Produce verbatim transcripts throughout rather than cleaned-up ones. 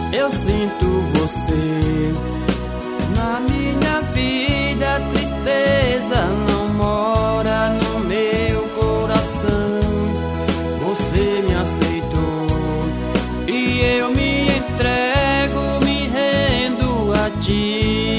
Eu sinto você na minha vida, a tristeza não mora no meu coração. Você me aceitou e eu me entrego, me rendo a ti.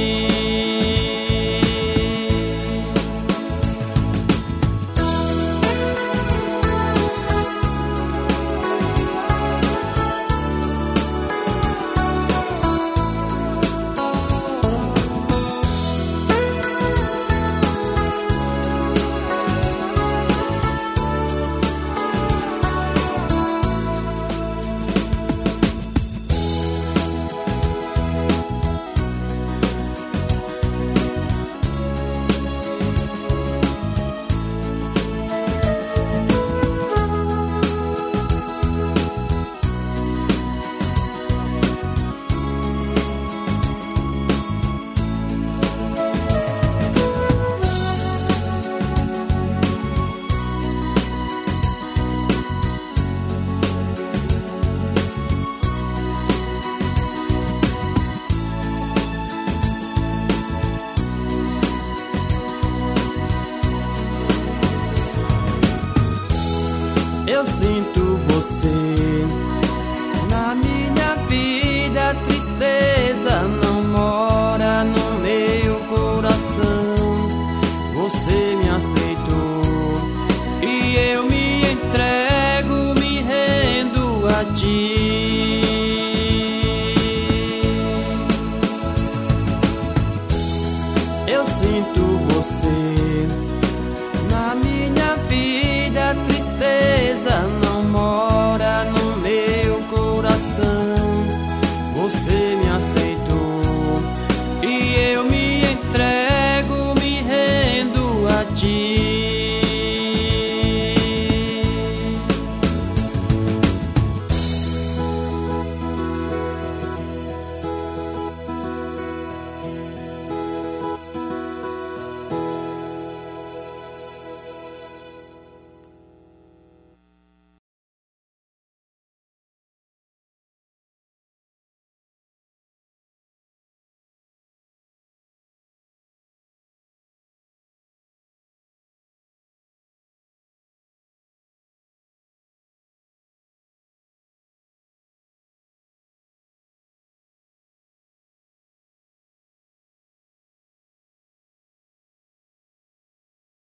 Eu sinto você na minha vida, a tristeza não mora no meu coração. Você me aceitou e eu me entrego, me rendo a ti.